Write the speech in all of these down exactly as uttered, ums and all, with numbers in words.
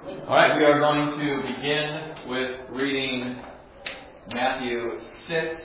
Alright, we are going to begin with reading Matthew six,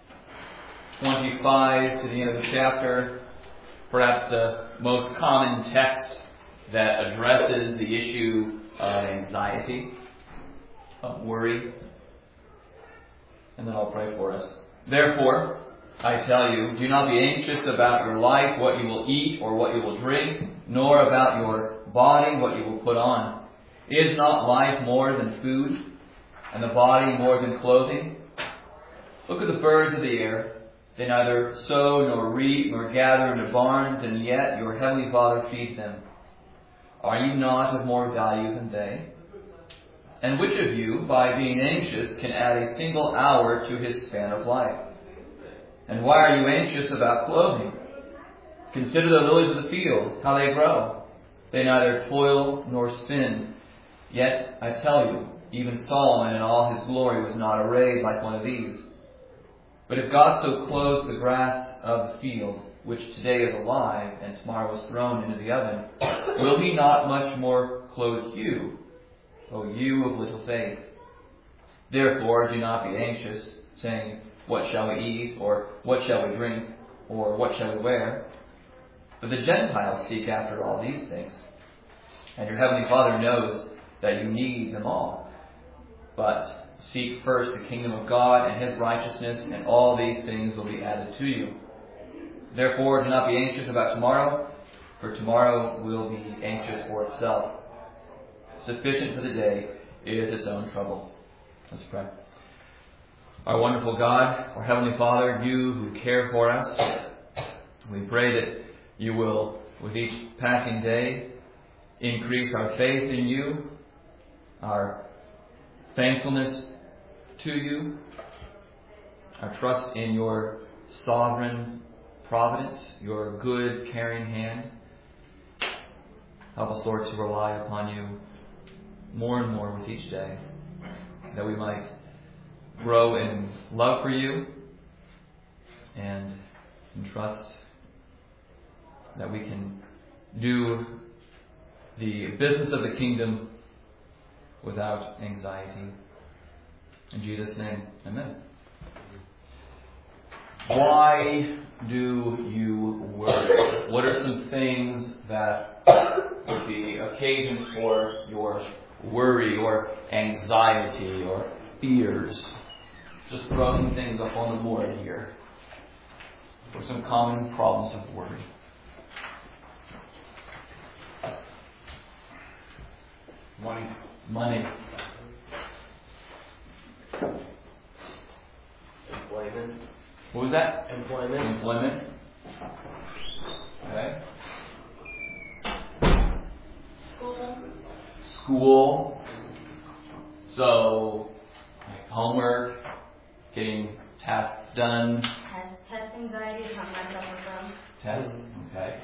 twenty-five to the end of the chapter. Perhaps the most common text that addresses the issue of anxiety, of worry. And then I'll pray for us. Therefore, I tell you, do not be anxious about your life, what you will eat or what you will drink, nor about your body, what you will put on. Is not life more than food, and the body more than clothing? Look at the birds of the air. They neither sow nor reap nor gather into barns, and yet your heavenly Father feeds them. Are you not of more value than they? And which of you, by being anxious, can add a single hour to his span of life? And why are you anxious about clothing? Consider the lilies of the field, how they grow. They neither toil nor spin. Yet, I tell you, even Solomon in all his glory was not arrayed like one of these. But if God so clothes the grass of the field, which today is alive and tomorrow is thrown into the oven, will he not much more clothe you, O you of little faith? Therefore, do not be anxious, saying, what shall we eat, or what shall we drink, or what shall we wear? But the Gentiles seek after all these things, and your heavenly Father knows that you need them all. But seek first the kingdom of God and his righteousness, and all these things will be added to you. Therefore, do not be anxious about tomorrow, for tomorrow will be anxious for itself. Sufficient for the day is its own trouble. Let's pray. Our wonderful God, our Heavenly Father, you who care for us, we pray that you will, with each passing day, increase our faith in you, our thankfulness to you, our trust in your sovereign providence, your good, caring hand. Help us, Lord, to rely upon you more and more with each day, that we might grow in love for you and in trust that we can do the business of the kingdom without anxiety. In Jesus' name, amen. Why do you worry? What are some things that would be occasions for your worry or anxiety or fears? Just throwing things up on the board here. What are some common problems of worry? Money. Money. Employment. What was that? Employment. Employment. Okay. School. School. So, like homework, getting tasks done. Test, test anxiety is not my suffer from. Tests. Okay.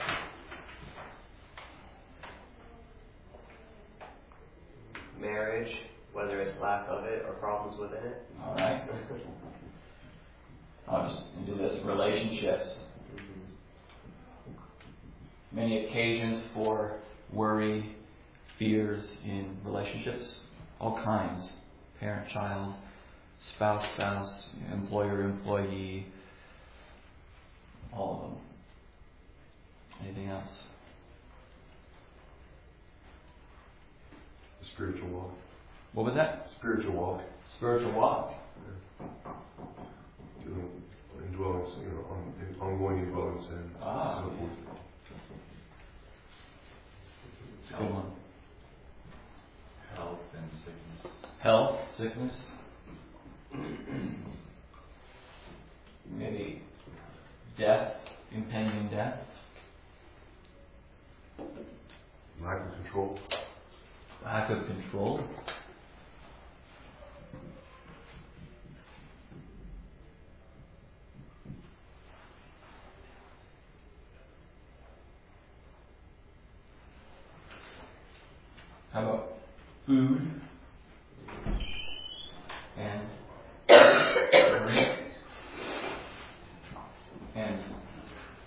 Marriage, whether it's lack of it or problems within it. All right. I'll just do this. Relationships. Many occasions for worry, fears in relationships. All kinds. Parent-child, spouse-spouse, employer-employee. All of them. Anything else? Spiritual walk. What was that? Spiritual walk. Spiritual walk. Yeah. Indwelling, you know, on, in, ongoing indwelling sin. Ah. So forth. It's a good one. Health and sickness. Health, sickness. Maybe death, impending death. Lack of control. Lack of control. How about food and drink and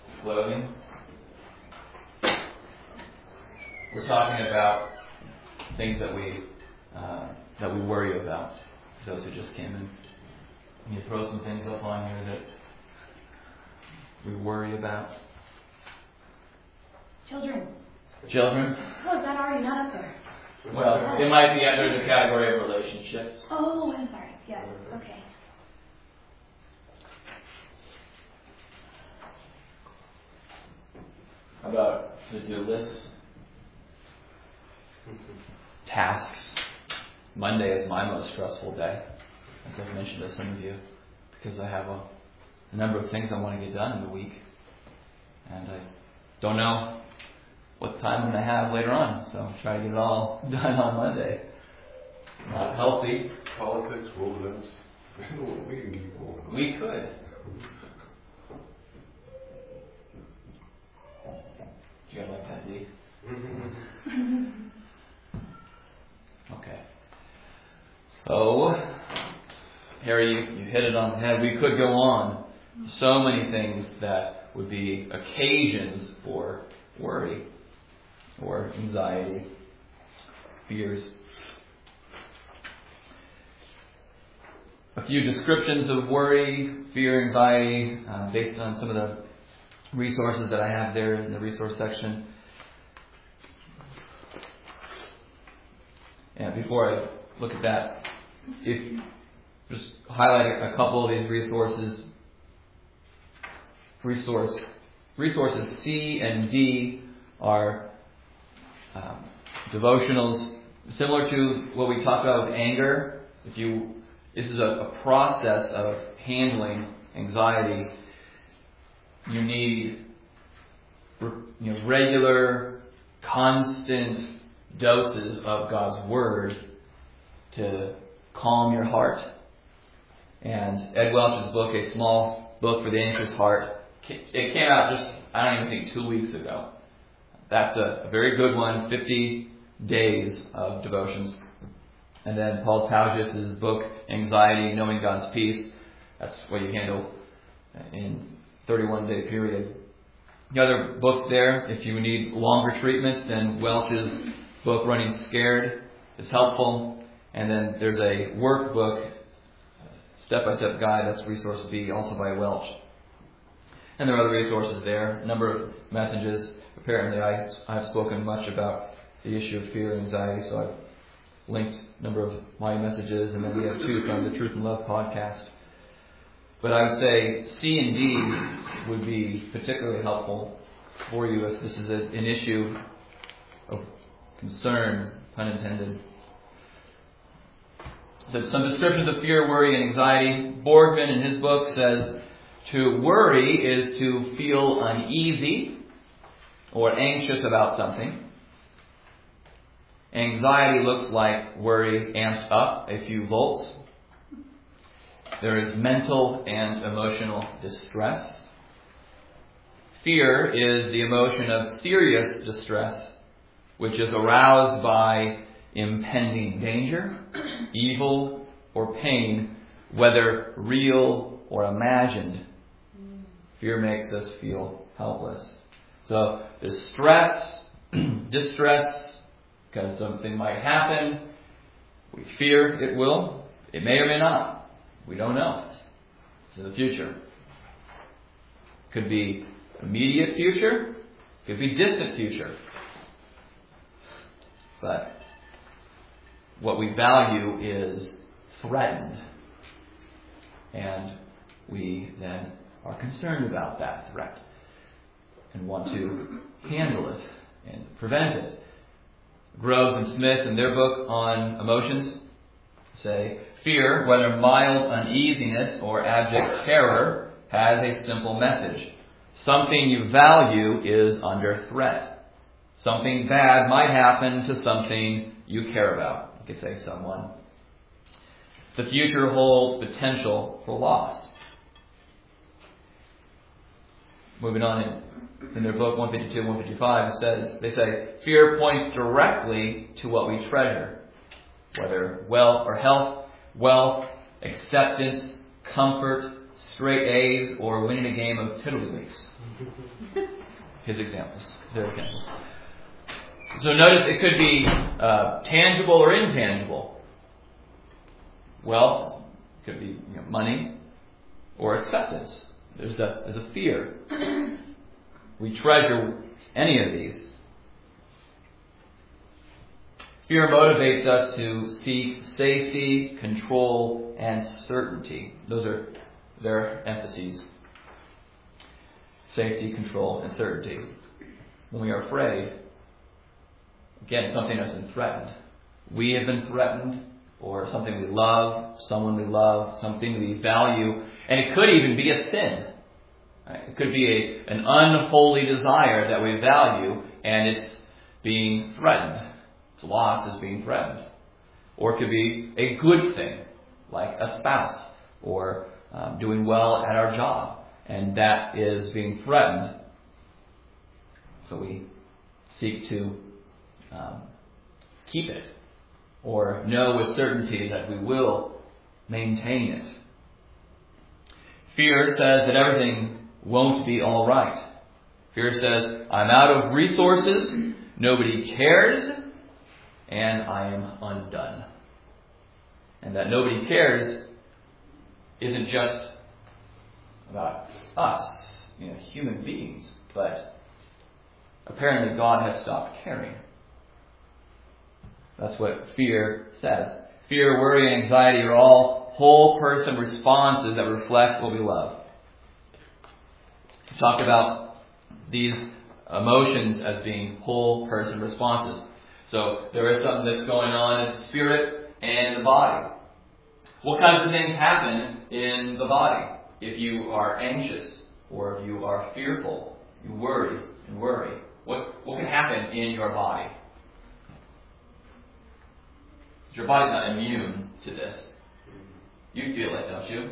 clothing? We're talking about things that we uh, that we worry about. Those who just came in, can you throw some things up on here that we worry about? Children. Children? Oh, is that already not up there? Well, it might be under the category of relationships. Oh, I'm sorry. Yes. Okay. How about to-do lists? Tasks. Monday is my most stressful day, as I've mentioned to some of you, because I have a, a number of things I want to get done in the week. And I don't know what time I'm going to have later on, so I'm trying to get it all done on Monday. Not healthy. Politics, world events. We can keep going. We could. Do you guys like that, Dee? Okay. So, Harry, you, you hit it on the head. We could go on. So many things that would be occasions for worry or anxiety, fears. A few descriptions of worry, fear, anxiety, uh, based on some of the resources that I have there in the resource section. And before I look at that, if just highlight a couple of these resources. Resource resources C and D are um, devotionals similar to what we talked about with anger. If you this is a, a process of handling anxiety. You need you know, regular, constant doses of God's Word to calm your heart. And Ed Welch's book, A Small Book for the Anxious Heart, it came out just, I don't even think, two weeks ago. That's a, a very good one, fifty days of devotions. And then Paul Tausches' book, Anxiety, Knowing God's Peace, that's what you handle in thirty-one day period. The other books there, if you need longer treatments, then Welch's book, Running Scared, is helpful. And then there's a workbook, step-by-step guide, that's resource B, also by Welch. And there are other resources there, a number of messages. Apparently I, I've spoken much about the issue of fear and anxiety, so I've linked a number of my messages, and then we have two from the Truth and Love podcast. But I would say C and D would be particularly helpful for you if this is a, an issue of concern, pun intended. So some descriptions of fear, worry, and anxiety. Borgman in his book says, to worry is to feel uneasy or anxious about something. Anxiety looks like worry amped up a few volts. There is mental and emotional distress. Fear is the emotion of serious distress, which is aroused by impending danger, evil, or pain, whether real or imagined. Fear makes us feel helpless. So there's stress, distress, because something might happen. We fear it will. It may or may not. We don't know. It's in the future. Could be immediate future. Could be distant future. But what we value is threatened. And we then are concerned about that threat and want to handle it and prevent it. Groves and Smith, in their book on emotions, say, fear, whether mild uneasiness or abject terror, has a simple message. Something you value is under threat. Something bad might happen to something you care about. You could say someone. The future holds potential for loss. Moving on in, in their book one fifty-two, one fifty-five, it says, they say, fear points directly to what we treasure, whether wealth or health, wealth, acceptance, comfort, straight A's, or winning a game of tiddlywinks. His examples, their examples. So notice it could be uh, tangible or intangible. Wealth, it could be you know, money, or acceptance. There's a, there's a fear. We treasure any of these. Fear motivates us to seek safety, control, and certainty. Those are their emphases. Safety, control, and certainty. When we are afraid, again, something has been threatened. We have been threatened, or something we love, someone we love, something we value, and it could even be a sin. Right? It could be a, an unholy desire that we value, and it's being threatened. Its loss is being threatened. Or it could be a good thing, like a spouse, or um, doing well at our job, and that is being threatened. So we seek to um, keep it, or know with certainty that we will maintain it. Fear says that everything won't be all right. Fear says, I'm out of resources, nobody cares, and I am undone. And that nobody cares isn't just about us, you know, human beings, but apparently God has stopped caring. That's what fear says. Fear, worry, and anxiety are all whole person responses that reflect what we love. We talked about these emotions as being whole person responses. So there is something that's going on in the spirit and in the body. What kinds of things happen in the body? If you are anxious, or if you are fearful, you worry and worry. What, what can happen in your body? Your body's not immune to this. You feel it, don't you?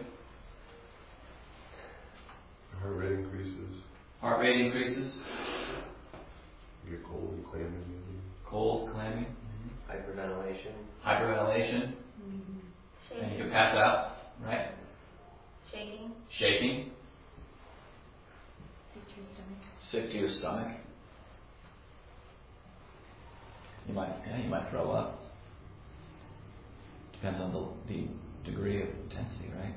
Heart rate increases. Heart rate increases. You get cold and clammy. Cold, clammy. Hyperventilation. Hyperventilation. Mm-hmm. And you can pass out, right? Shaking. Shaking. Sick to your stomach. Sick to your stomach. You might, yeah, you might throw up. Depends on the, the degree of intensity, right?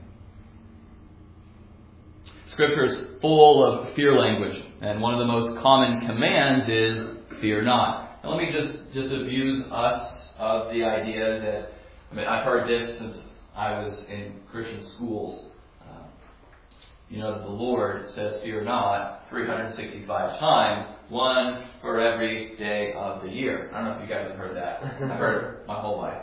Scripture is full of fear language, and one of the most common commands is fear not. Now let me just, just abuse us of the idea that, I mean, I've heard this since I was in Christian schools. Uh, you know that the Lord says fear not three hundred sixty-five times, one for every day of the year. I don't know if you guys have heard that. I've heard it my whole life.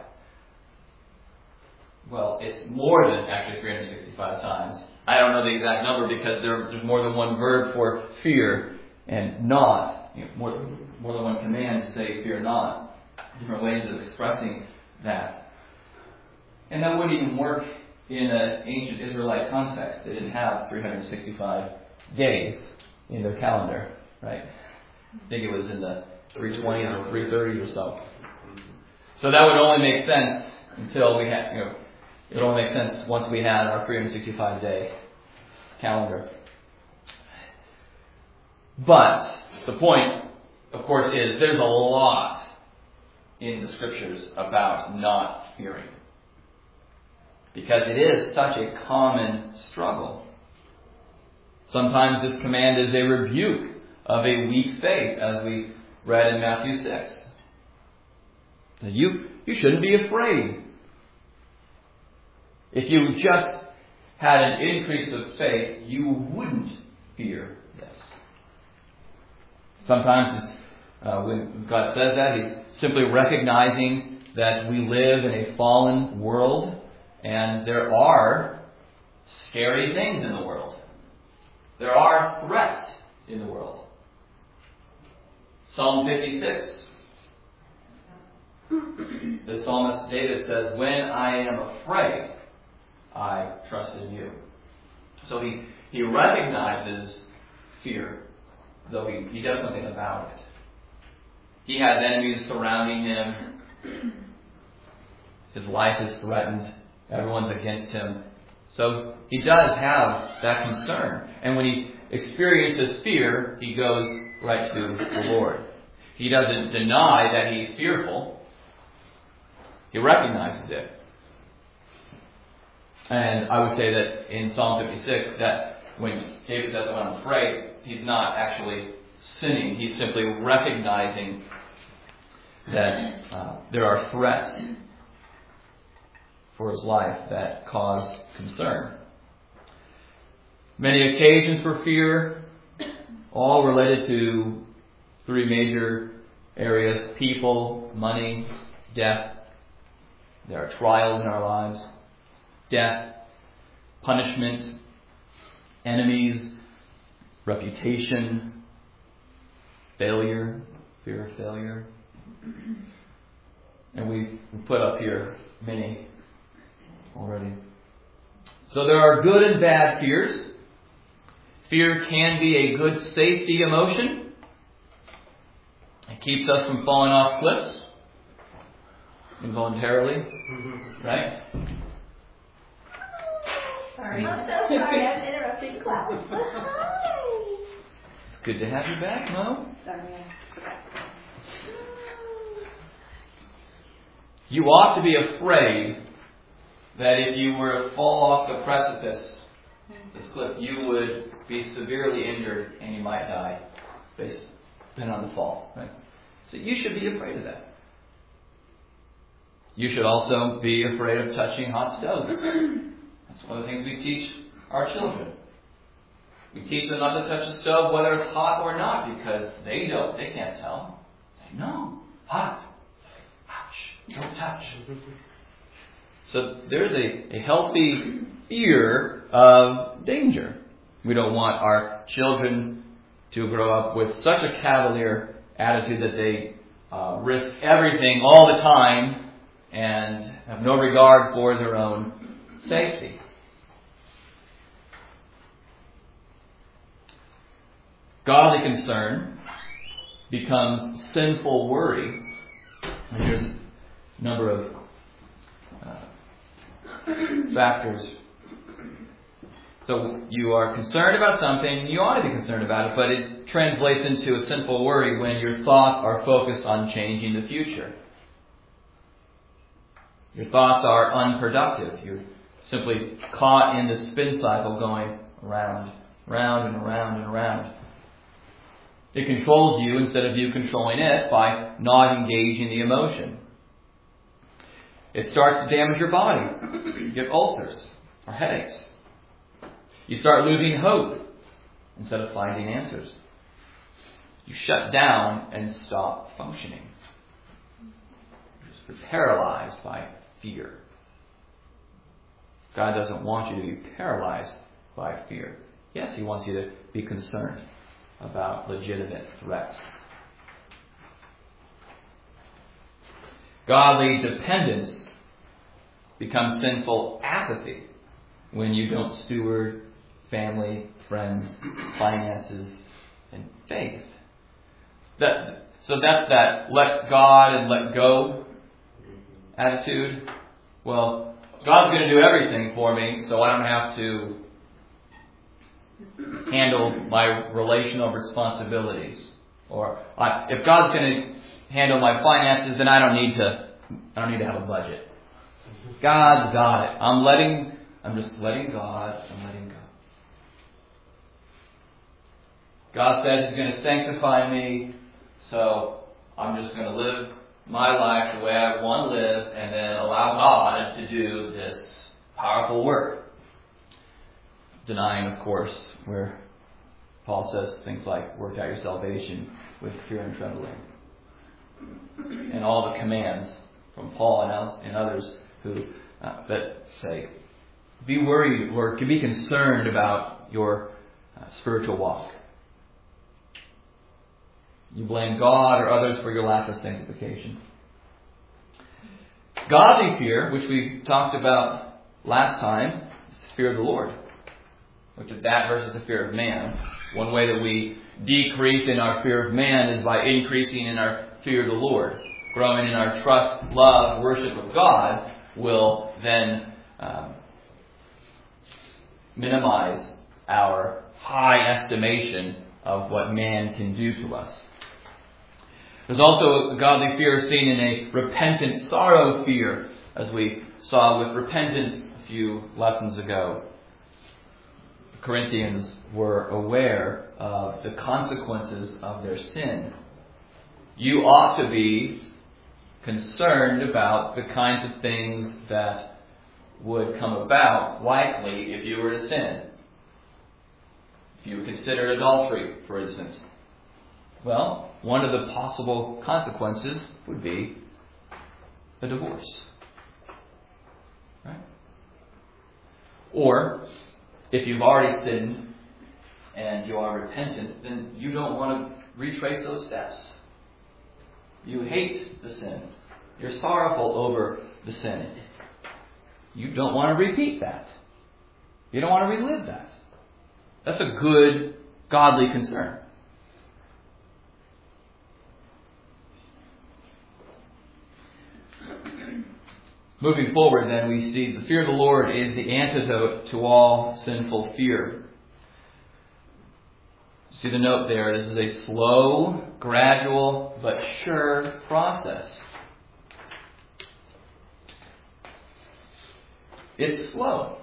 Well, it's more than actually three hundred sixty-five times. I don't know the exact number because there, there's more than one verb for fear and not. You know, more, more than one command to say fear not. Different ways of expressing that. And that wouldn't even work in an ancient Israelite context. They didn't have three hundred sixty-five days in their calendar, right? I think it was in the three twenties or three thirties or so. So that would only make sense until we had, you know, it would only make sense once we had our three hundred sixty-five day calendar. But the point, of course, is there's a lot in the Scriptures about not fearing. Because it is such a common struggle. Sometimes this command is a rebuke of a weak faith, as we read in Matthew six. You, you shouldn't be afraid. If you just had an increase of faith, you wouldn't fear this. Sometimes it's, uh, when God says that, He's simply recognizing that we live in a fallen world and there are scary things in the world. There are threats in the world. Psalm fifty-six. The psalmist David says, when I am afraid, I trust in you. So he, he recognizes fear, though he, he does something about it. He has enemies surrounding him. His life is threatened. Everyone's against him. So he does have that concern. And when he experiences fear, he goes right to the Lord. He doesn't deny that he's fearful. He recognizes it. And I would say that in Psalm fifty-six, that when David says, when I'm afraid, he's not actually sinning. He's simply recognizing that uh, there are threats for his life that cause concern. Many occasions for fear, all related to three major areas: people, money, death. There are trials in our lives: death, punishment, enemies, reputation, failure, fear of failure. And we put up here many already. So there are good and bad fears. Fear can be a good safety emotion. It keeps us from falling off cliffs involuntarily, right? Sorry. I'm so sorry. I'm interrupting class. Hi. It's good to have you back, Mo. Sorry, I forgot. You ought to be afraid that if you were to fall off the precipice, this cliff, you would be severely injured and you might die based on the fall. Right? So you should be afraid of that. You should also be afraid of touching hot stoves. That's one of the things we teach our children. We teach them not to touch the stove whether it's hot or not, because they don't, they can't tell. Say, no, hot. Ouch, don't touch. So there's a, a healthy fear of danger. We don't want our children to grow up with such a cavalier attitude that they uh, risk everything all the time and have no regard for their own safety. Godly concern becomes sinful worry. And here's a number of uh, factors. So you are concerned about something, you ought to be concerned about it, but it translates into a sinful worry when your thoughts are focused on changing the future. Your thoughts are unproductive. You're simply caught in the spin cycle going around, round and around and around. It controls you instead of you controlling it by not engaging the emotion. It starts to damage your body. You get ulcers or headaches. You start losing hope instead of finding answers. You shut down and stop functioning. You're just paralyzed by fear. God doesn't want you to be paralyzed by fear. Yes, He wants you to be concerned about legitimate threats. Godly dependence becomes sinful apathy when you don't steward family, friends, finances, and faith. That, so that's that let God and let go attitude. Well, God's going to do everything for me, so I don't have to handle my relational responsibilities. Or I, if God's going to handle my finances, then I don't need to. I don't need to have a budget. God's got it. I'm letting. I'm just letting God. I'm letting go. God says He's going to sanctify me, so I'm just going to live my life the way I want to live, and then allow God to do this powerful work. Denying, of course, where Paul says things like, work out your salvation with fear and trembling. And all the commands from Paul and others who uh, that say, be worried or be concerned about your uh, spiritual walk. You blame God or others for your lack of sanctification. Godly fear, which we talked about last time, is the fear of the Lord. Looked at that versus the fear of man. One way that we decrease in our fear of man is by increasing in our fear of the Lord. Growing in our trust, love, worship of God will then um, minimize our high estimation of what man can do to us. There's also a godly fear seen in a repentant sorrow fear, as we saw with repentance a few lessons ago. The Corinthians were aware of the consequences of their sin. You ought to be concerned about the kinds of things that would come about likely if you were to sin. If you consider adultery, for instance. Well, one of the possible consequences would be a divorce. Right? Or, if you've already sinned and you are repentant, then you don't want to retrace those steps. You hate the sin. You're sorrowful over the sin. You don't want to repeat that. You don't want to relive that. That's a good, godly concern. Moving forward, then, we see the fear of the Lord is the antidote to all sinful fear. See the note there. This is a slow, gradual, but sure process. It's slow.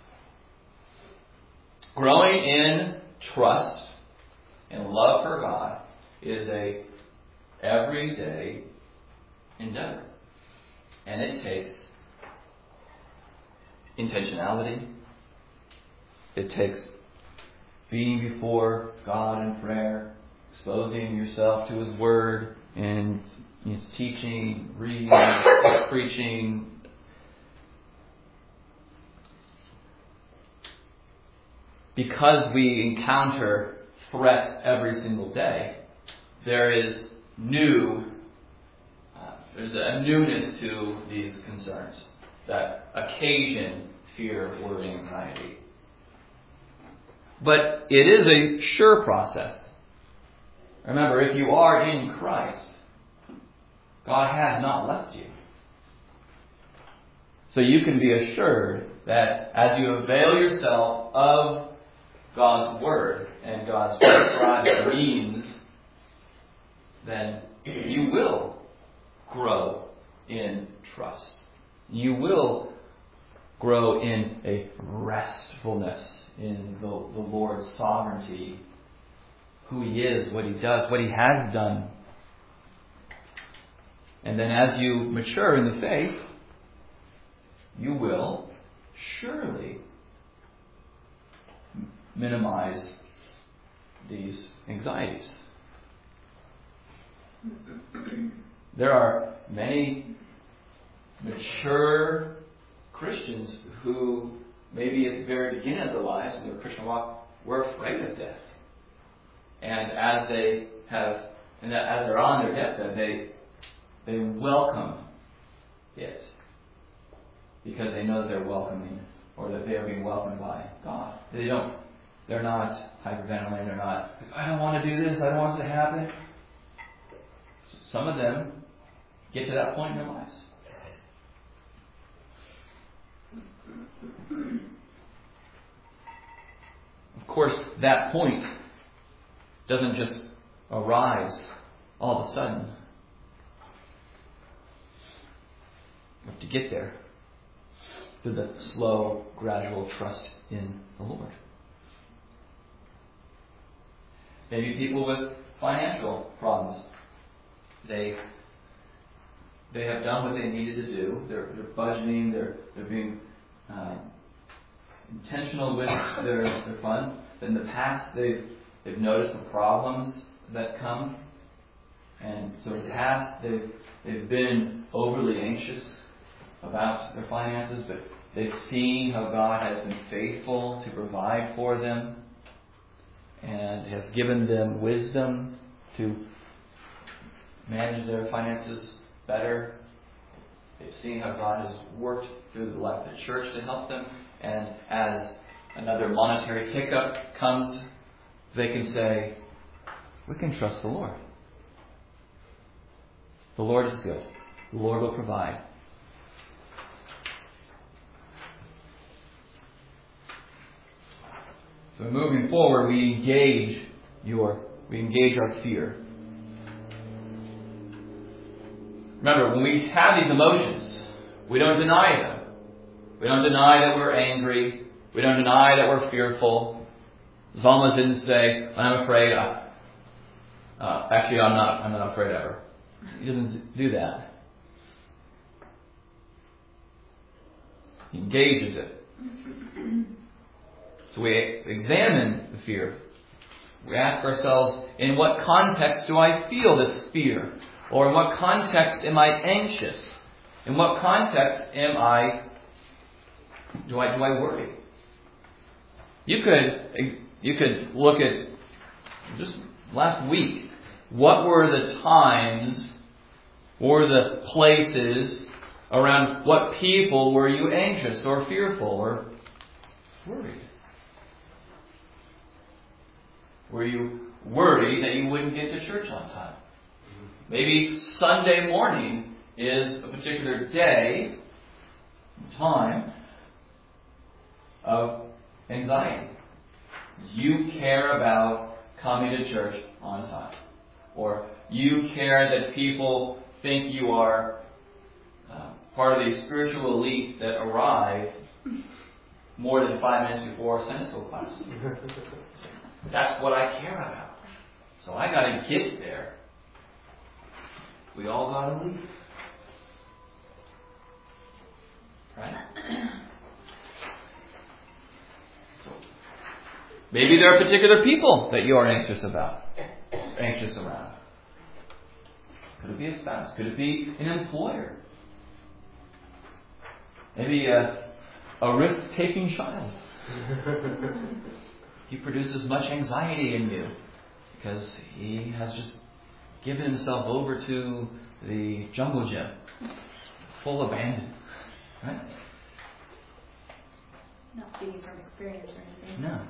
Growing in trust and love for God is a everyday endeavor. And it takes intentionality. It takes being before God in prayer, exposing yourself to His Word, and His teaching, reading, preaching. Because we encounter threats every single day, there is new, uh, there's a newness to these concerns that occasion fear, worry, anxiety. But it is a sure process. Remember, if you are in Christ, God has not left you. So you can be assured that as you avail yourself of God's Word and God's prescribed means, then you will grow in trust. You will grow in a restfulness in the, the Lord's sovereignty, who He is, what He does, what He has done. And then as you mature in the faith, you will surely minimize these anxieties. There are many mature Christians who maybe at the very beginning of their lives in their Christian walk were afraid of death. And as they have, and as they're on their deathbed, they they welcome it because they know that they're welcoming, or that they are being welcomed by God. They don't. They're not hyperventilating. They're not, I don't want to do this. I don't want this to happen. Some of them get to that point in their lives. Of course, that point doesn't just arise all of a sudden. You have to get there through the slow, gradual trust in the Lord. Maybe people with financial problems. They they have done what they needed to do. They're, they're budgeting. They're they're being uh, intentional with their their funds. In the past, they've they've noticed the problems that come, and so in the past they've they've been overly anxious about their finances, but they've seen how God has been faithful to provide for them, and has given them wisdom to manage their finances better. They've seen how God has worked through the life of the church to help them. And as another monetary hiccup comes, they can say, we can trust the Lord. The Lord is good. The Lord will provide. So moving forward, we engage your, we engage our fear. remember, when we have these emotions, we don't deny them. We don't deny that we're angry. We don't deny that we're fearful. The psalmist didn't say, I'm afraid. I, uh, actually, I'm not, I'm not afraid ever. He doesn't do that. He engages it. So we examine the fear. We ask ourselves, in what context do I feel this fear? Or in what context am I anxious? In what context am I, do I, do I worry? You could, you could look at just last week. What were the times or the places around what people were you anxious or fearful or worried? Were you worried that you wouldn't get to church on time? Maybe Sunday morning is a particular day, time of anxiety. You care about coming to church on time. Or you care that people think you are uh, part of the spiritual elite that arrive more than five minutes before Sunday school class. That's what I care about. So I got to get there. We all got to leave. Right? So maybe there are particular people that you are anxious about, anxious around. Could it be a spouse? Could it be an employer? Maybe a, a risk-taking child. He produces much anxiety in you because he has just given himself over to the jungle gym, full abandon. Right? Not speaking from experience or anything. No.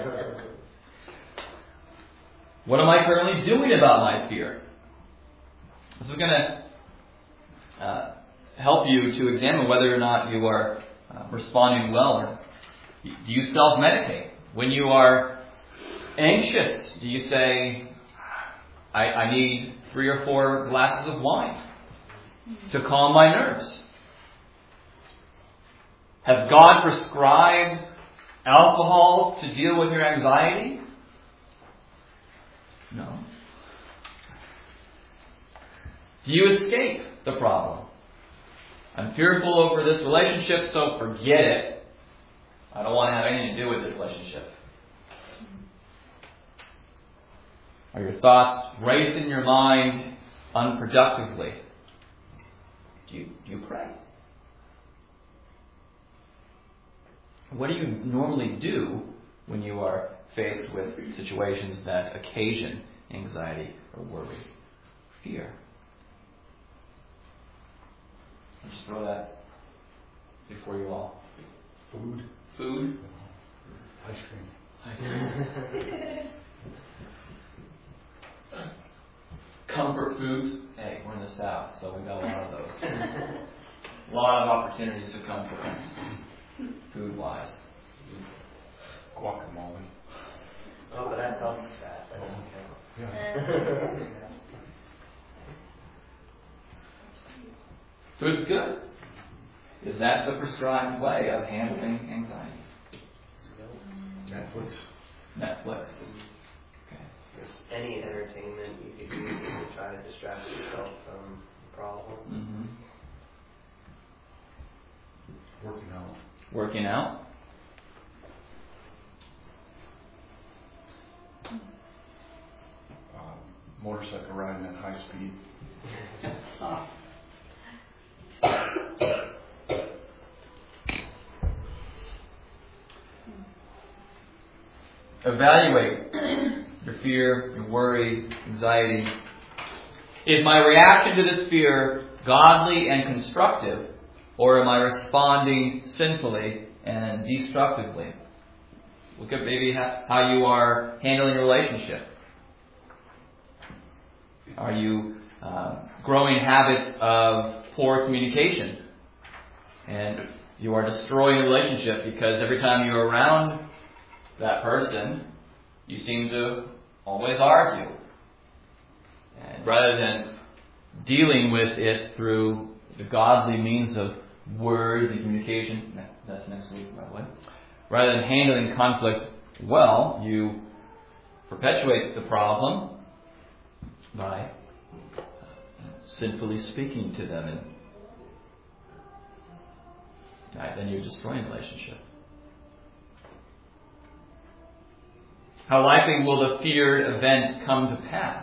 What am I currently doing about my fear? This is going to uh, help you to examine whether or not you are uh, responding well. Or do you self-medicate? When you are anxious, do you say, I, I need three or four glasses of wine to calm my nerves? Has God prescribed alcohol to deal with your anxiety? No. Do you escape the problem? I'm fearful over this relationship, so forget it. I don't want to have anything to do with this relationship. Are your thoughts race in your mind unproductively? Do you, do you pray? What do you normally do when you are faced with situations that occasion anxiety or worry, fear? I'll just throw that before you all. Food. Food? Ice cream. Ice cream. Comfort foods. Hey, we're in the South, so we got a lot of those. A lot of opportunities to comfort us, food-wise. Guacamole. Oh, but that's healthy fat. That doesn't count. Yeah. Food's good. Is that the prescribed way of handling anxiety? Netflix. Netflix. Okay. There's any entertainment you could use to try to distract yourself from the problem. Mm-hmm. Working out. Working out. Uh, motorcycle riding at high speed. Evaluate your fear, your worry, anxiety. Is my reaction to this fear godly and constructive, or am I responding sinfully and destructively? Look at maybe how you are handling your relationship. Are you uh, growing habits of poor communication? And you are destroying the relationship because every time you're around that person, you seem to always argue. And rather than dealing with it through the godly means of words and communication. That's next week, by the way. Rather than handling conflict well, you perpetuate the problem by sinfully speaking to them, and right, then you're destroying the relationship. How likely will the feared event come to pass?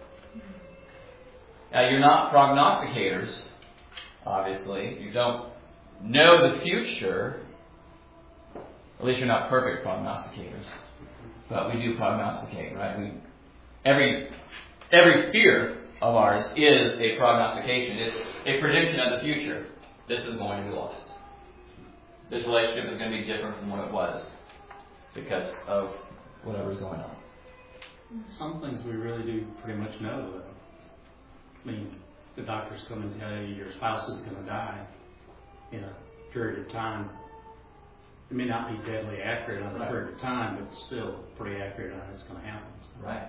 Now, you're not prognosticators, obviously. You don't know the future. At least you're not perfect prognosticators. But we do prognosticate, right? We every every fear of ours is a prognostication. It's a prediction of the future. This is going to be lost. This relationship is going to be different from what it was because of whatever's going on. Some things we really do pretty much know, though. I mean, the doctors come and tell you your spouse is going to die in a period of time. It may not be deadly accurate on a Right. period of time, but it's still pretty accurate on it's going to happen. Right.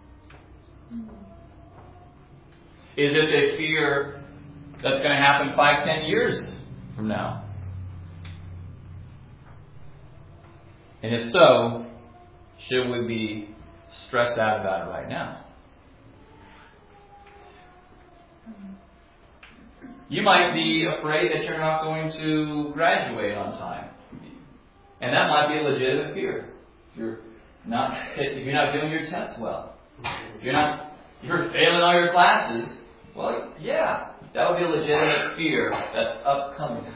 Is this a fear that's going to happen five, ten years from now? And if so, should we be stressed out about it right now? You might be afraid that you're not going to graduate on time. And that might be a legitimate fear. If you're not, if you're not doing your tests well. If you're not, if you're failing all your classes, well, yeah, that would be a legitimate fear that's upcoming.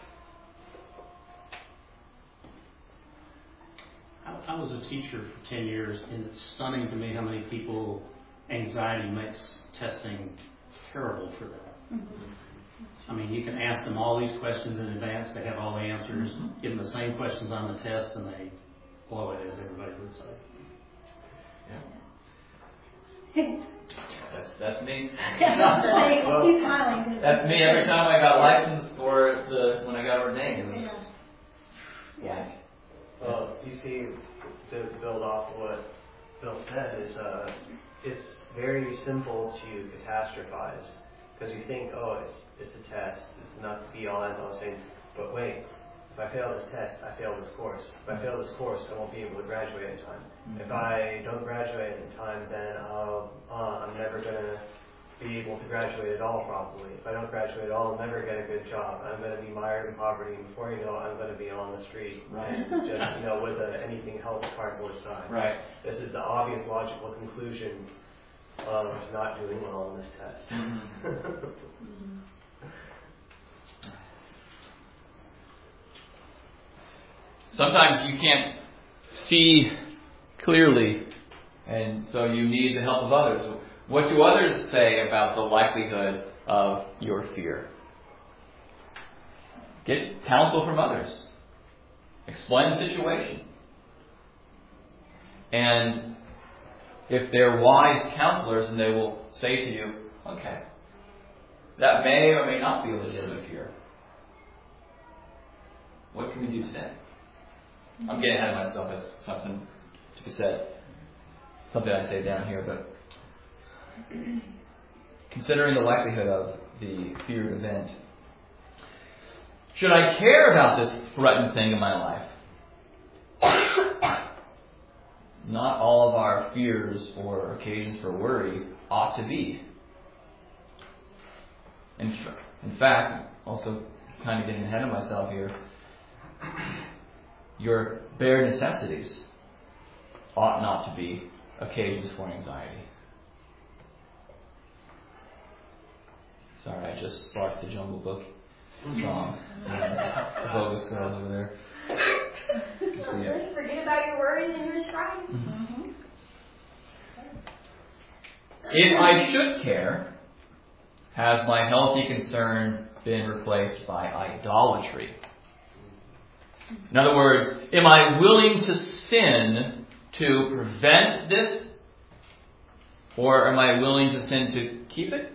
I, I was a teacher for ten years, and it's stunning to me how many people anxiety makes testing terrible for them. Mm-hmm. I mean, you can ask them all these questions in advance. They have all the answers. Mm-hmm. Give them the same questions on the test, and they blow it, as everybody would say. Yeah. That's that's me. Well, he's smiling. That's me every time I got licensed for the when I got ordained. It was, yeah. Well, you see, to build off what Bill said, is uh, it's very simple to catastrophize because you think, oh, it's it's a test, it's not the be all end all thing. But wait, if I fail this test, I fail this course. If I fail this course, I won't be able to graduate in time. Mm-hmm. If I don't graduate in time, then I'll, uh, I'm never going to be able to graduate at all probably. If I don't graduate at all, I'll never get a good job. I'm going to be mired in poverty, and before you know it, I'm going to be on the street. Right. And just, you know, with a anything helps cardboard sign. Right. This is the obvious logical conclusion of not doing well on this test. Mm-hmm. Sometimes you can't see clearly, and so you need the help of others. What do others say about the likelihood of your fear? Get counsel from others. Explain the situation. And if they're wise counselors, and they will say to you, okay, that may or may not be a legitimate fear. What can we do today? I'm getting ahead of myself as something to be said. Something I say down here, but considering the likelihood of the feared event, should I care about this threatened thing in my life? Not all of our fears or occasions for worry ought to be. In, in fact, also kind of getting ahead of myself here, your bare necessities ought not to be occasions for anxiety. Sorry, I just sparked the Jungle Book song. The Bogus Girls over there. You can see it. Forget about your worries and your strife. Mm-hmm. If I should care, has my healthy concern been replaced by idolatry? In other words, am I willing to sin to prevent this? Or am I willing to sin to keep it?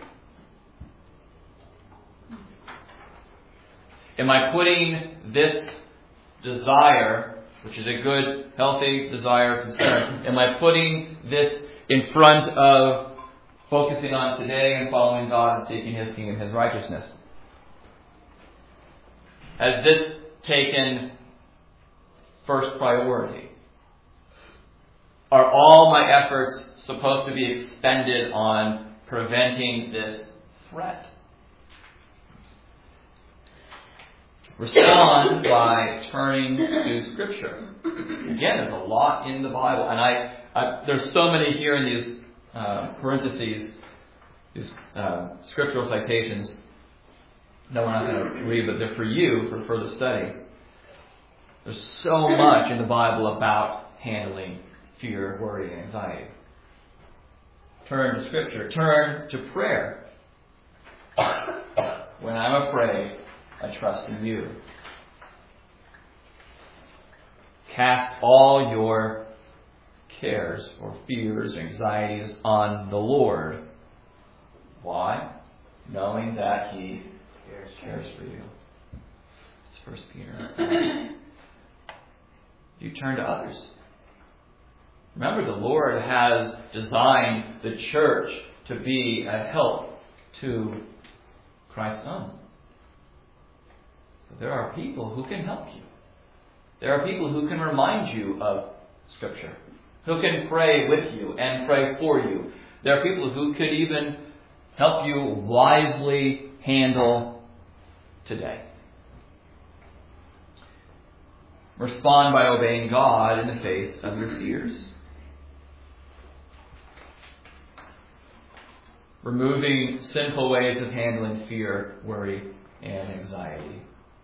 Am I putting this desire, which is a good, healthy desire, concern, am I putting this in front of focusing on today and following God and seeking His kingdom and His righteousness. Has this taken first priority? Are all my efforts supposed to be expended on preventing this threat? Respond by turning to Scripture. Again, there's a lot in the Bible, and I, I there's so many here in these uh, parentheses, these uh, scriptural citations. No, we're not going to read, but they're for you for further study. There's so much in the Bible about handling fear, worry, and anxiety. Turn to Scripture. Turn to prayer. When I'm afraid, I trust in you. Cast all your cares or fears or anxieties on the Lord. Why? Knowing that He cares, cares for you. It's First Peter. You turn to others. Remember, the Lord has designed the church to be a help to Christ's Son. So there are people who can help you. There are people who can remind you of Scripture, who can pray with you and pray for you. There are people who could even help you wisely handle today. Respond by obeying God in the face of your fears. Removing sinful ways of handling fear, worry, and anxiety.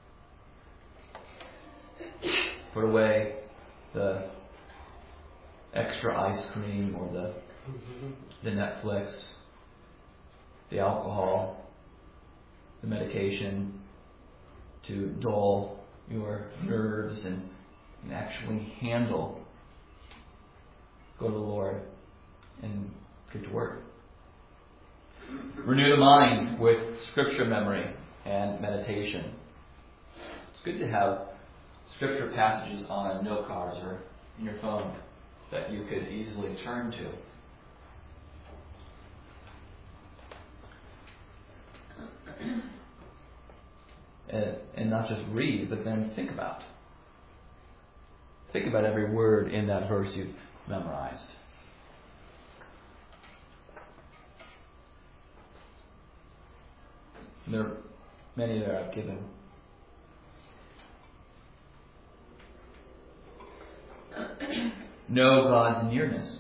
Put away the extra ice cream or the the Netflix, the alcohol, the medication to dull your nerves and, and actually handle. Go to the Lord and get to work. Renew the mind with Scripture memory and meditation. It's good to have Scripture passages on note cards or in your phone that you could easily turn to. And, and not just read, but then think about. Think about every word in that verse you've memorized. And there are many that I've given. Know God's nearness.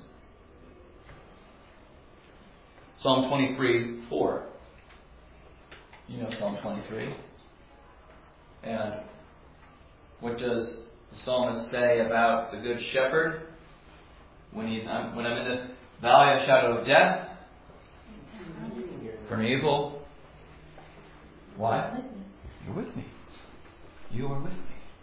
Psalm twenty-three, four. You know Psalm twenty-three. And what does the psalmist say about the good shepherd? When he's I'm, when I'm in the valley of the shadow of death, for evil. Why? You're with me. You are with me.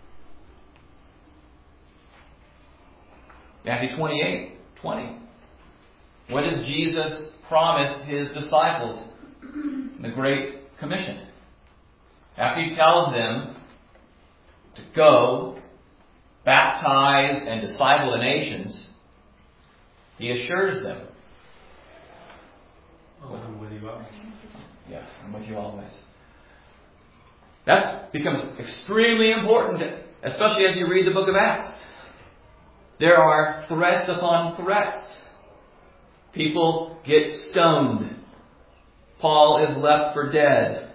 Matthew twenty-eight, twenty. What does Jesus promise His disciples in the Great Commission? After He tells them to go, baptize, and disciple the nations, He assures them. Oh, I'm with you always. Yes, I'm with you always. That becomes extremely important, especially as you read the book of Acts. There are threats upon threats. People get stoned. Paul is left for dead.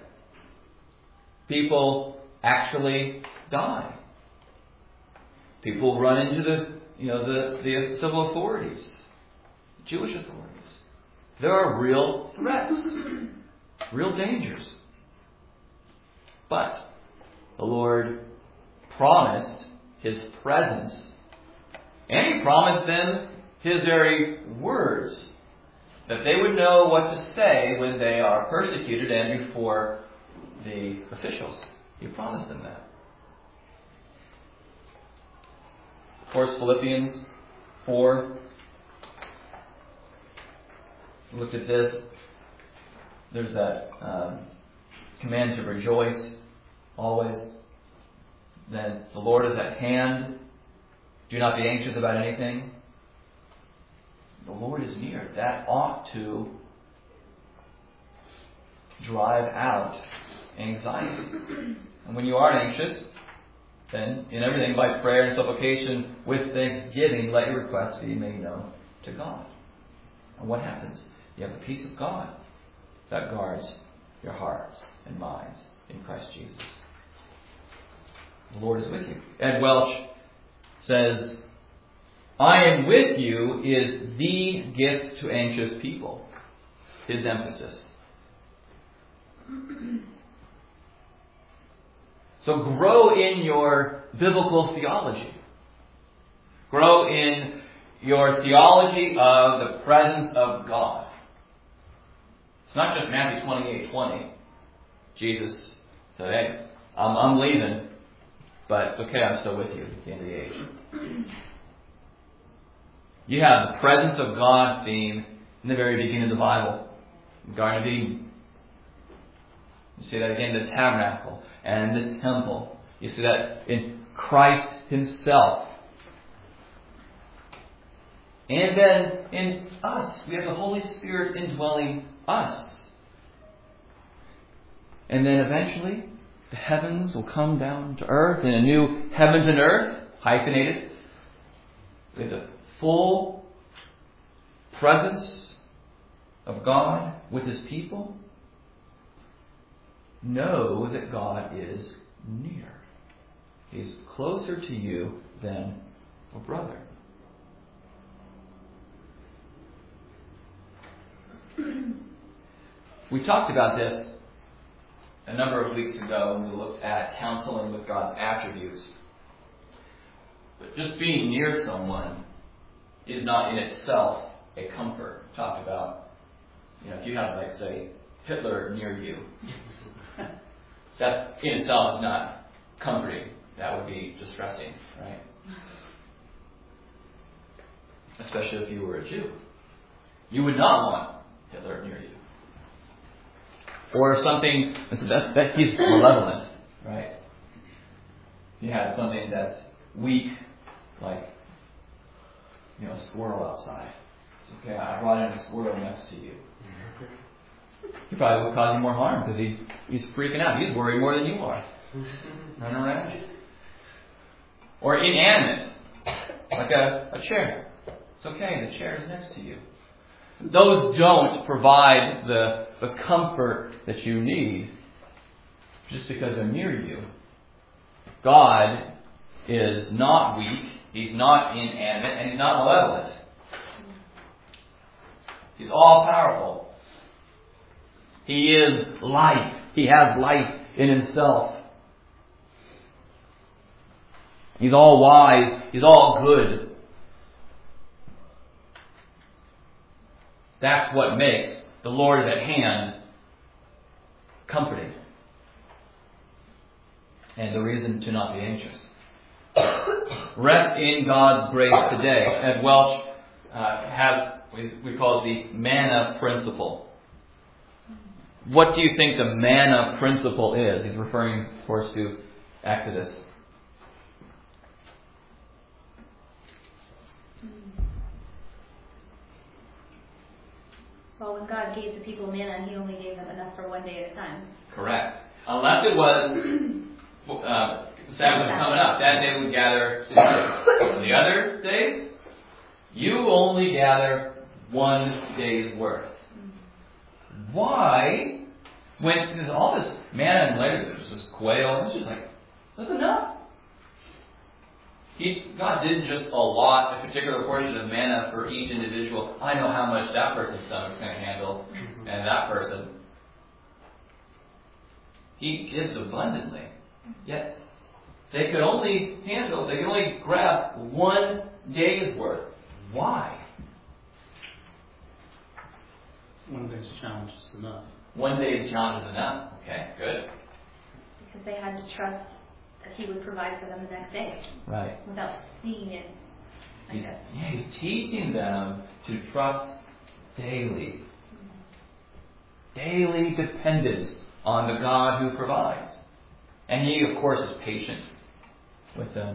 People actually die. People run into the, you know, the, the civil authorities, Jewish authorities. There are real threats, real dangers. But the Lord promised His presence, and He promised them His very words, that they would know what to say when they are persecuted and before the officials. He promised them that. Of course, Philippians four. Looked at this. There's that um, command to rejoice always. Then the Lord is at hand. Do not be anxious about anything. The Lord is near. That ought to drive out anxiety. And when you are anxious, then in everything by prayer and supplication with thanksgiving, let your requests be made known to God. And what happens? You have the peace of God that guards your hearts and minds in Christ Jesus. The Lord is with you. Ed Welch says, I am with you is the gift to anxious people. His emphasis. So grow in your biblical theology. Grow in your theology of the presence of God. It's not just Matthew twenty-eight twenty. Jesus said, hey, I'm, I'm leaving, but it's okay, I'm still with you at the end of the age. You have the presence of God theme in the very beginning of the Bible. In the Garden of Eden. You see that again in the tabernacle and the temple. You see that in Christ Himself. And then in us, we have the Holy Spirit indwelling us. And then eventually, the heavens will come down to earth in a new heavens and earth, hyphenated, with the full presence of God with His people. Know that God is near. He's closer to you than a brother. We talked about this a number of weeks ago when we looked at counseling with God's attributes. But just being near someone is not in itself a comfort. We talked about, you know, if you have, like, say, Hitler near you, that's in itself is not comforting. That would be distressing, right? Especially if you were a Jew. You would not want Hitler near you. Or something, that, that he's malevolent, right? You have something that's weak, like, you know, a squirrel outside. It's okay, I brought in a squirrel next to you. He probably would cause you more harm because he, he's freaking out. He's worried more than you are. Running around you. Or inanimate, like a, a chair. It's okay, the chair is next to you. Those don't provide the, the comfort that you need just because they're near you. God is not weak, He's not inanimate, and He's not malevolent. He's all-powerful. He is life. He has life in Himself. He's all wise. He's all good. That's what makes the Lord is at hand comforting. And the reason to not be anxious. Rest in God's grace today. Ed Welch uh, has what we call the manna principle. What do you think the manna principle is? He's referring, of course, to Exodus. Well, when God gave the people manna, He only gave them enough for one day at a time. Correct. Unless it was uh, Sabbath coming up. That day would gather six days. The other days, you only gather one day's worth. Why? When there's all this manna and later there's this quail, it's just like, that's enough. He, God didn't just allot a particular portion of manna for each individual. I know how much that person's stomach's going to handle, and that person. He gives abundantly. Yet, they could only handle, they could only grab one day's worth. Why? One day's challenge is enough. One day's challenge is enough. Okay, good. Because they had to trust that He would provide for them the next day. Right. Without seeing it. I He's, guess. yeah, he's teaching them to trust daily. Daily dependence on the God who provides. And He, of course, is patient with them.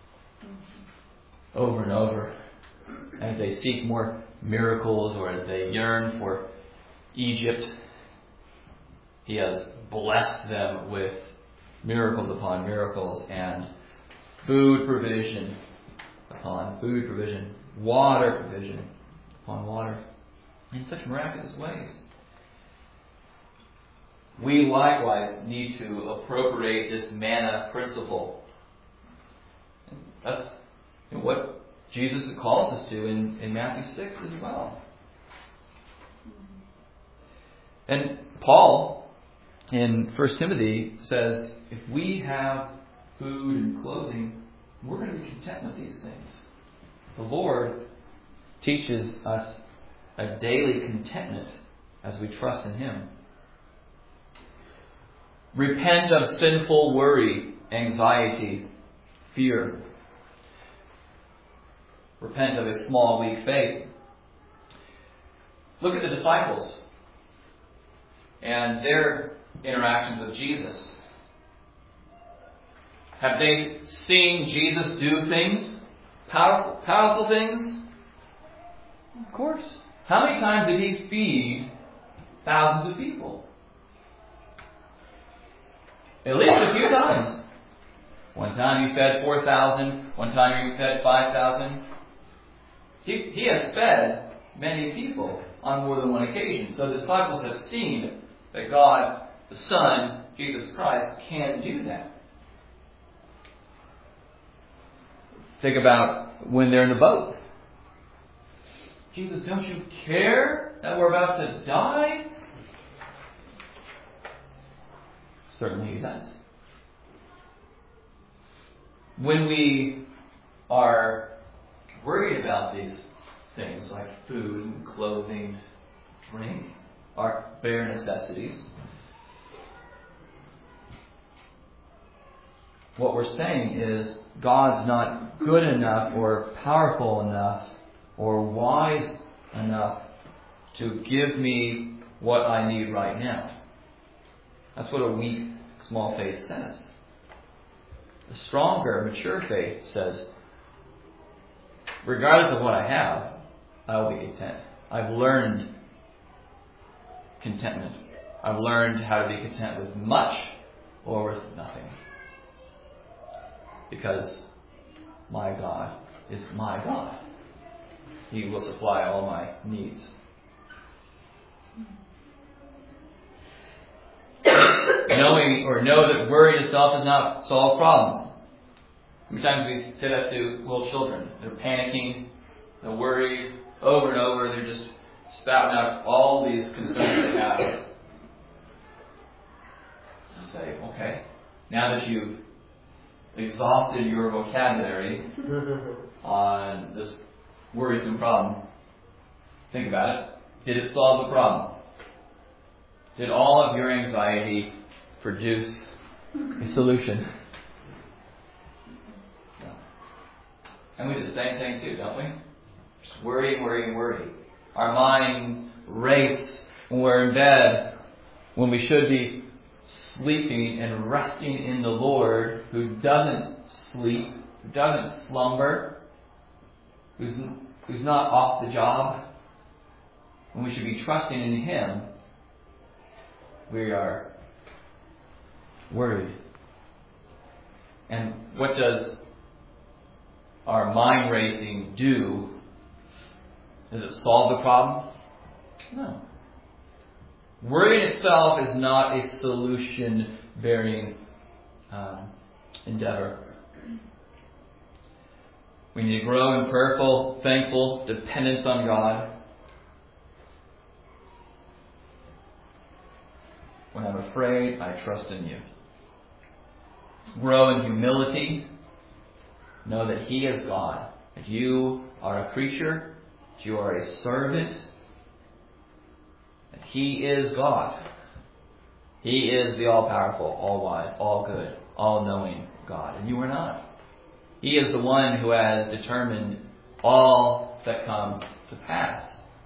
Over and over. As they seek more miracles or as they yearn for Egypt. He has blessed them with miracles upon miracles and food provision upon food provision, water provision upon water, in such miraculous ways. We likewise need to appropriate this manna principle. That's what Jesus calls us to in, in Matthew six as well. And Paul in First Timothy says, if we have food and clothing, we're going to be content with these things. The Lord teaches us a daily contentment as we trust in Him. Repent of sinful worry, anxiety, fear. Repent of a small, weak faith. Look at the disciples and their interactions with Jesus. Have they seen Jesus do things? Powerful, powerful things? Of course. How many times did He feed thousands of people? At least a few times. One time He fed four thousand. One time He fed five thousand. He, he has fed many people on more than one occasion. So the disciples have seen that God, the Son, Jesus Christ, can do that. Think about when they're in the boat. Jesus, don't you care that we're about to die? Certainly He does. When we are worried about these things like food and clothing, drink, our bare necessities, what we're saying is God's not good enough or powerful enough or wise enough to give me what I need right now. That's what a weak, small faith says. A stronger, mature faith says, regardless of what I have, I will be content. I've learned contentment. I've learned how to be content with much or with nothing. Because my God is my God. He will supply all my needs. Knowing or know that worry itself does not solve problems. How many times we say that to little children? They're panicking, they're worried over and over, they're just spouting out all these concerns they have. You say, okay, now that you've exhausted your vocabulary on this worrisome problem, think about it. Did it solve the problem? Did all of your anxiety produce a solution? No. And we do the same thing too, don't we? Just worry, worry, worry. Our minds race when we're in bed, when we should be sleeping and resting in the Lord, who doesn't sleep, who doesn't slumber, who's, who's not off the job. When we should be trusting in Him, we are worried. And what does our mind racing do? Does it solve the problem? No. Worry in itself is not a solution-bearing um, endeavor. We need to grow in prayerful, thankful dependence on God. When I'm afraid, I trust in You. Grow in humility. Know that He is God. That you are a creature. That you are a servant. That He is God. He is the all-powerful, all-wise, all-good, all-knowing God. And you are not. He is the one who has determined all that comes to pass.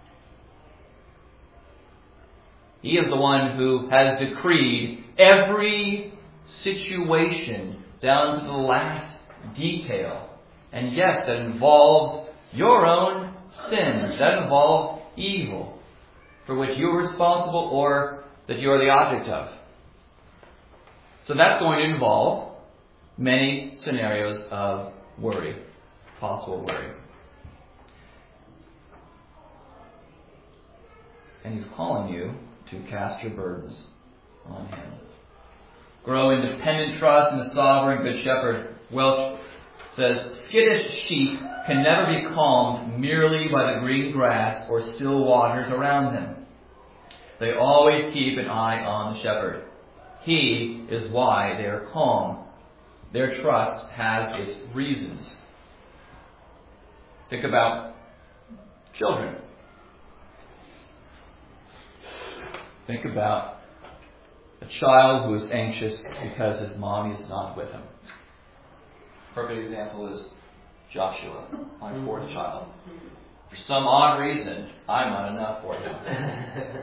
He is the one who has decreed every situation down to the last detail. And yes, that involves your own sin. That involves evil for which you're responsible or that you are the object of. So that's going to involve many scenarios of worry, possible worry. And He's calling you to cast your burdens on Him. Grow in dependent trust in the sovereign Good Shepherd. Welch says, skittish sheep can never be calmed merely by the green grass or still waters around them. They always keep an eye on the shepherd. He is why they are calm. Their trust has its reasons. Think about children. Think about a child who is anxious because his mommy is not with him. Perfect example is Joshua, my fourth child. For some odd reason, I'm not enough for him.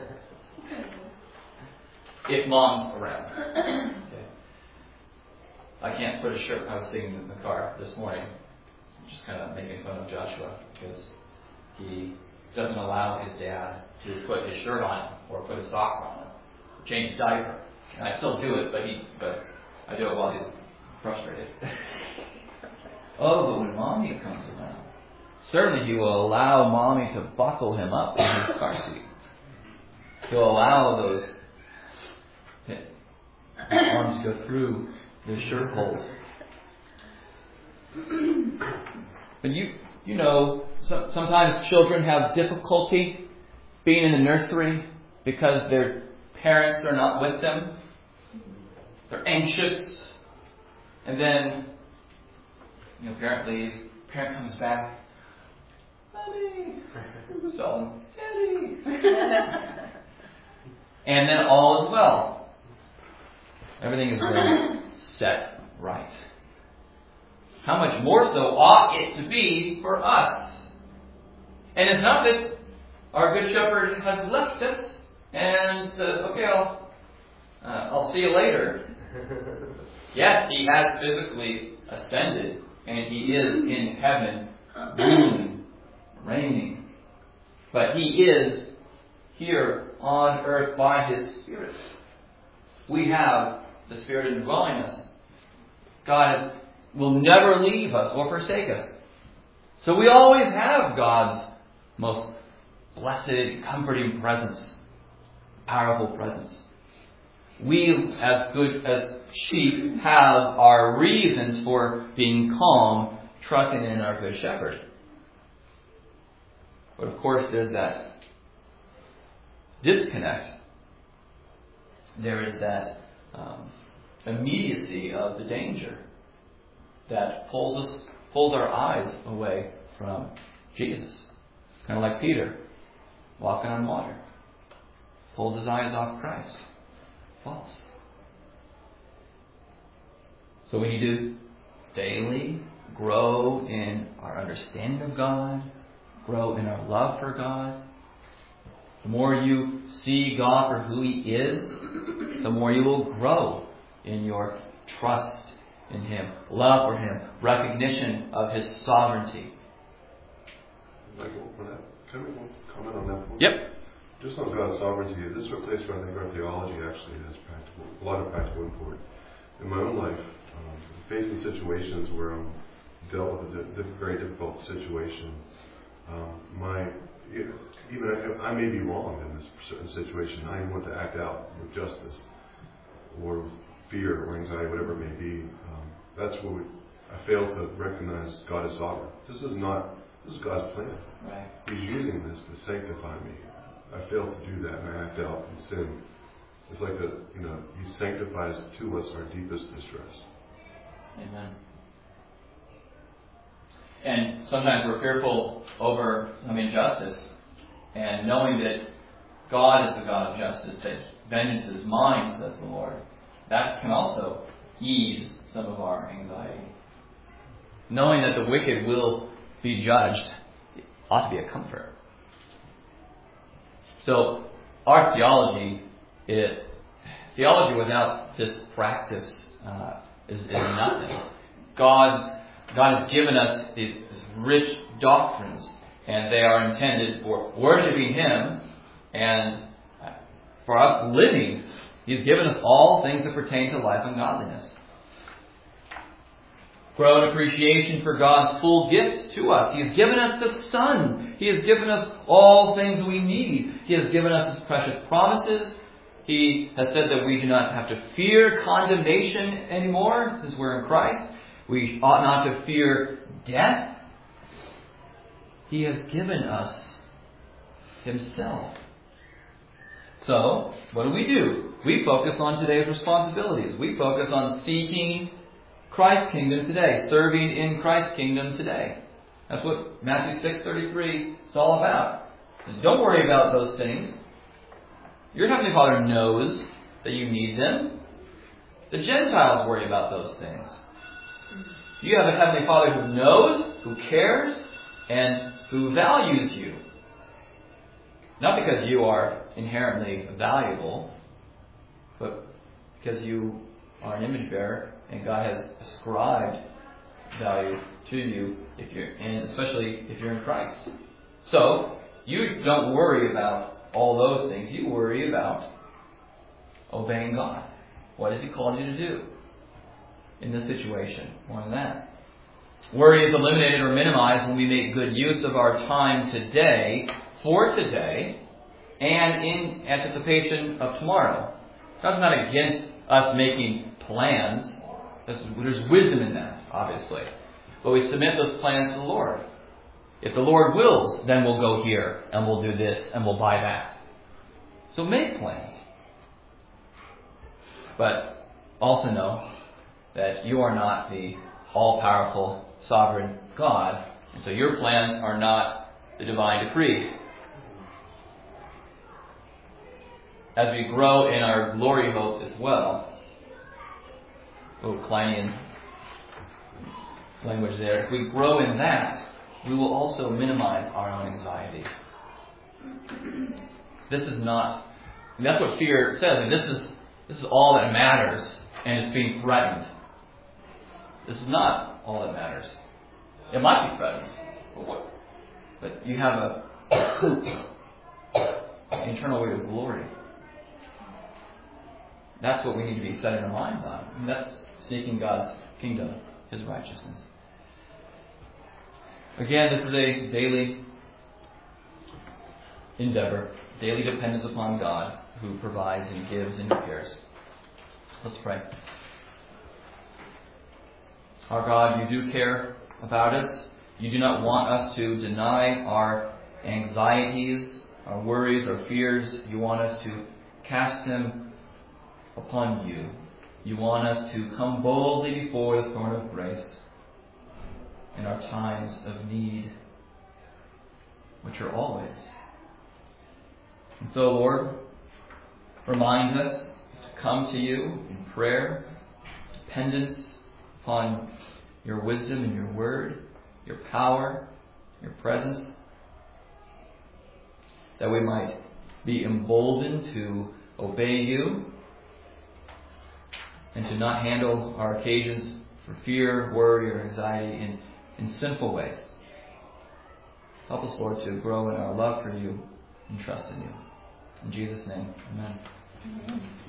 If mom's around. Okay. I can't put a shirt. I was sitting in the car this morning, just kind of making fun of Joshua because he doesn't allow his dad to put his shirt on or put his socks on him, or change his diaper. And I still do it, but he, but I do it while he's frustrated. Oh, but when mommy comes around, certainly he will allow mommy to buckle him up in his car seat. He'll allow those arms to go through the shirt holes. But you, you know, so, sometimes children have difficulty being in the nursery because their parents are not with them. They're anxious, and then, you know, parent leaves. Parent comes back. Mommy, so Daddy, and then all is well. Everything is going set right. How much more so ought it to be for us? And it's not that our Good Shepherd has left us and says, okay, I'll, uh, I'll see you later. Yes, He has physically ascended, and He is in heaven, ruling, reigning. But He is here on earth by His Spirit. We have the Spirit indwelling us. God is, will never leave us or forsake us. So we always have God's most blessed, comforting presence, powerful presence. We, as good as sheep, have our reasons for being calm, trusting in our Good Shepherd. But of course, there's that disconnect. There is that um, immediacy of the danger that pulls us, pulls our eyes away from Jesus. Kind of like Peter walking on water. Pulls his eyes off Christ. False. So we need to daily grow in our understanding of God, grow in our love for God. The more you see God for who He is, the more you will grow in your trust in Him, love for Him, recognition of His sovereignty. Michael, can I comment on that point? Yep. Just on God's sovereignty, this is a place where I think our theology actually has practical, a lot of practical import. In my own life, um, facing situations where I'm dealt with a di- di- very difficult situation, um, my even if I may be wrong in this certain situation, I want to act out with justice or fear or anxiety, whatever it may be. Um, that's where we, I fail to recognize God as sovereign. This is not. This is God's plan. Right. He's using this to sanctify me. I fail to do that, and I act out in sin. It's like the, you know, He sanctifies to us our deepest distress. Amen. And sometimes we're fearful over some injustice, and knowing that God is the God of justice, that vengeance is mine, says the Lord, that can also ease some of our anxiety. Knowing that the wicked will be judged ought to be a comfort. So our theology, it, theology without this practice uh, is, is nothing. God's God has given us these, these rich doctrines, and they are intended for worshiping Him and for us living. He's given us all things that pertain to life and godliness. Grow in appreciation for God's full gift to us. He has given us the Son. He has given us all things we need. He has given us His precious promises. He has said that we do not have to fear condemnation anymore since we're in Christ. We ought not to fear death. He has given us Himself. So, what do we do? We focus on today's responsibilities. We focus on seeking Christ's kingdom today, serving in Christ's kingdom today. That's what Matthew six thirty-three is all about. Don't worry about those things. Your Heavenly Father knows that you need them. The Gentiles worry about those things. You have a Heavenly Father who knows, who cares, and who values you. Not because you are inherently valuable, but because you are an image bearer and God has ascribed value to you, if you're in, especially if you're in Christ. So, you don't worry about all those things. You worry about obeying God. What has He called you to do in this situation? More than that. Worry is eliminated or minimized when we make good use of our time today, for today, and in anticipation of tomorrow. God's not against us making plans. There's wisdom in that, obviously. But we submit those plans to the Lord. If the Lord wills, then we'll go here, and we'll do this, and we'll buy that. So make plans. But also know that you are not the all-powerful, sovereign God, and so your plans are not the divine decree. As we grow in our glory hope as well, little Kleinian language there, if we grow in that, we will also minimize our own anxiety. This is not, and that's what fear says. And this is this is all that matters, and it's being threatened. This is not all that matters. It might be threatened, but what? But you have a internal weight of glory. That's what we need to be setting our minds on. And that's seeking God's kingdom, His righteousness. Again, this is a daily endeavor, daily dependence upon God, who provides and gives and cares. Let's pray. Our God, you do care about us. You do not want us to deny our anxieties, our worries, our fears. You want us to cast them upon you. You want us to come boldly before the throne of grace in our times of need, which are always. And so, Lord, remind us to come to you in prayer, dependence upon your wisdom and your word, your power, your presence, that we might be emboldened to obey you and to not handle our occasions for fear, worry, or anxiety in, in sinful ways. Help us, Lord, to grow in our love for you and trust in you. In Jesus' name, amen. Amen.